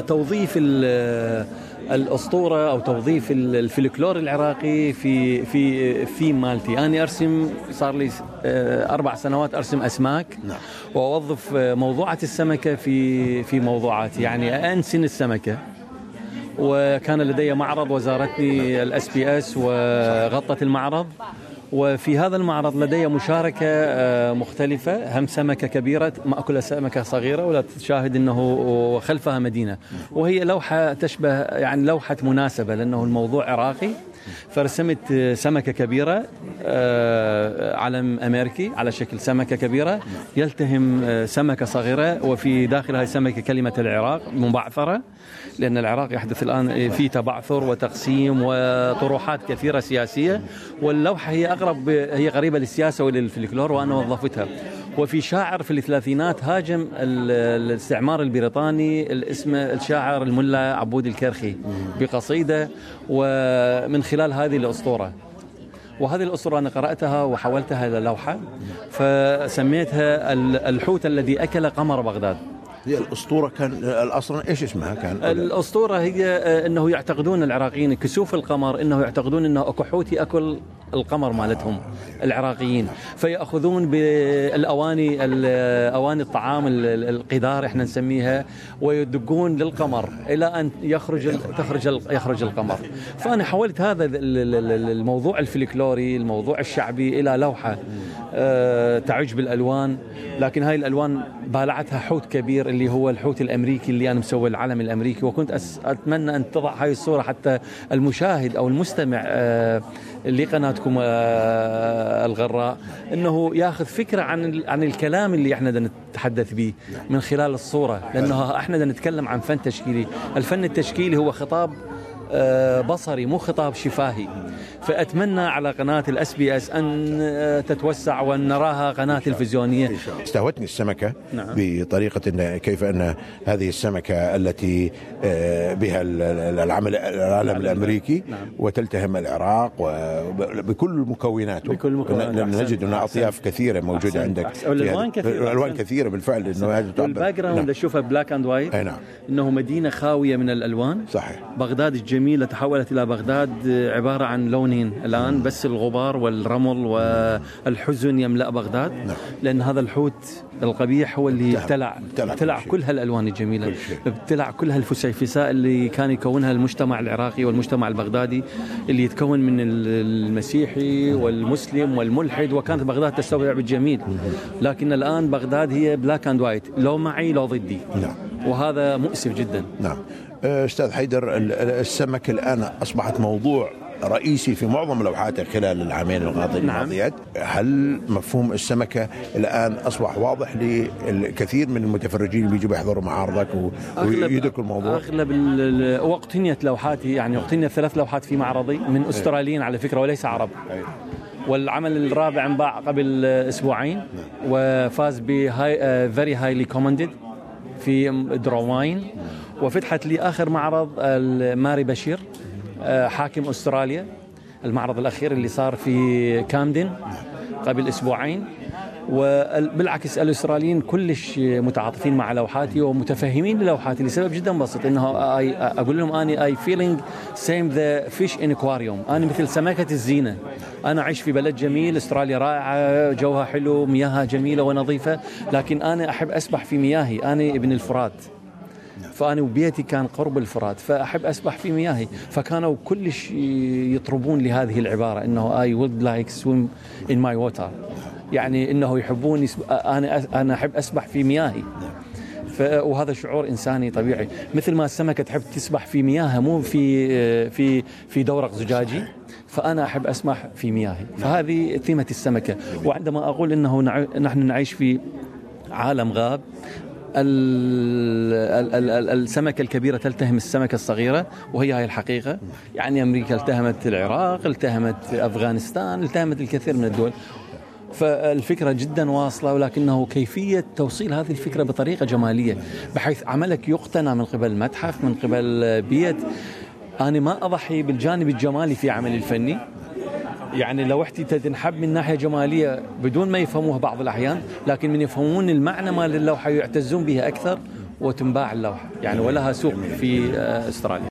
توظيف الأسطورة أو توظيف الفلكلور العراقي في مالتي. أنا أرسم صار لي 4 سنوات أرسم أسماك. نعم. وأوظف موضوعة السمكة في موضوعاتي، يعني أنسن السمكة. وكان لدي معرض وزارتني الSBS وغطت المعرض، وفي هذا المعرض لدي مشاركة مختلفة، هم سمكة كبيرة مأكل سمكة صغيرة، ولا تشاهد أنه خلفها مدينة، وهي لوحة تشبه يعني لوحة مناسبة لأنه الموضوع عراقي. فرسمت سمكة كبيرة، علم أمريكي على شكل سمكة كبيرة يلتهم سمكة صغيرة، وفي داخل هذه السمكة كلمة العراق مبعثرة، لأن العراق يحدث الآن في تبعثر وتقسيم وطروحات كثيرة سياسية، واللوحة هي قريبة للسياسة وللفلكلور، وأنا وظفتها. وفي شاعر في الثلاثينات هاجم الاستعمار البريطاني، اسمه الشاعر الملا عبود الكرخي، بقصيدة، ومن خلال هذه الأسطورة. وهذه الأسطورة أنا قرأتها وحولتها إلى لوحة، فسميتها الحوت الذي أكل قمر بغداد. هي الأسطورة كان أصلا إيش اسمها كان؟ الأسطورة هي أنه يعتقدون العراقيين كسوف القمر، أنه يعتقدون أنه أكو حوت يأكل القمر مالتهم العراقيين، فيأخذون بالأواني أواني الطعام القدار إحنا نسميها، ويدقون للقمر إلى أن يخرج القمر. فأنا حولت هذا الموضوع الفلكلوري، الموضوع الشعبي، إلى لوحة تعج بالألوان، لكن هاي الألوان بالعتها حوت كبير اللي هو الحوت الأمريكي اللي أنا مسوي العلم الأمريكي. وكنت أتمنى أن تضع هاي الصورة حتى المشاهد أو المستمع لقناتكم الغراء أنه يأخذ فكرة عن الكلام اللي احنا نتحدث به من خلال الصورة، لأنه احنا نتكلم عن فن تشكيلي. الفن التشكيلي هو خطاب بصري مو خطاب شفاهي. فأتمنى على قناة الSBS أن تتوسع وأن نراها قناة تلفزيونية. استهوتني السمكة. نعم. بطريقة إن كيف أن هذه السمكة التي بها العلم الأمريكي. نعم. وتلتهم العراق وبكل مكوناته. نجد أن أطياف كثيرة موجودة عندك. ألوان كثيرة بالفعل. الباك جراوند أشوفها بلاك أند وايت. نعم. إنه مدينة خاوية من الألوان. صحيح. بغداد الجميلة تحولت إلى بغداد عبارة عن لونين الآن، بس الغبار والرمل والحزن يملأ بغداد. نعم. لأن هذا الحوت القبيح هو اللي ابتلع كل هالألوان الجميلة، ابتلع كل هالفسيفساء اللي كان يكونها المجتمع العراقي والمجتمع البغدادي، اللي يتكون من المسيحي والمسلم والملحد، وكانت بغداد تستوعب الجميل. لكن الآن بغداد هي بلاك أند وايت، لو معي لو ضدي. نعم. وهذا مؤسف جدا. نعم. أستاذ حيدر، السمك الآن أصبحت موضوع رئيسي في معظم لوحاتك خلال العامين الماضيات. هل مفهوم السمكة الآن أصبح واضح للكثير من المتفرجين اللي بيجوا يحضروا معارضك ويدركوا الموضوع؟ أغلب وقتنيت لوحاتي، يعني وقتنيت 3 لوحات في معرضي من أستراليين على فكرة وليس عرب. والعمل الرابع انباع قبل 2 أسبوع، وفاز very highly commended في دروين. وفتحت لي آخر معرض ماري بشير حاكم أستراليا، المعرض الأخير اللي صار في كامدن قبل 2 أسبوع. وبالعكس الأستراليين كلش متعاطفين مع لوحاتي ومتفهمين للوحاتي لسبب جدا بسيط، إنه أقول لهم أنا I feeling same the fish in aquarium. أنا مثل سمكة الزينة. أنا أعيش في بلد جميل، أستراليا رائعة، جوها حلو، مياهها جميلة ونظيفة، لكن أنا أحب أسبح في مياهي. أنا ابن الفرات، فأنا وبيتي كان قرب الفرات، فأحب أسبح في مياهي. فكانوا كلش يطربون لهذه العبارة إنه I would like swim in my water، يعني إنه يحبون أنا أحب أسبح في مياهي. وهذا شعور إنساني طبيعي، مثل ما السمكة تحب تسبح في مياهها مو في دورق زجاجي، فأنا أحب أسبح في مياهي. فهذه ثيمة السمكة. وعندما أقول إنه نحن نعيش في عالم غاب، السمكة الكبيرة تلتهم السمكة الصغيرة، وهي هاي الحقيقة. يعني أمريكا التهمت العراق، التهمت أفغانستان، التهمت الكثير من الدول. فالفكرة جدا واصلة، ولكنه كيفية توصيل هذه الفكرة بطريقة جمالية بحيث عملك يقتنى من قبل المتحف، من قبل بيت. أنا ما أضحي بالجانب الجمالي في عملي الفني، يعني لوحتي تنحب من ناحية جمالية بدون ما يفهموها بعض الأحيان، لكن من يفهمون المعنى مال اللوحة يعتزون بها أكثر وتنباع اللوحة يعني، ولها سوق في أستراليا.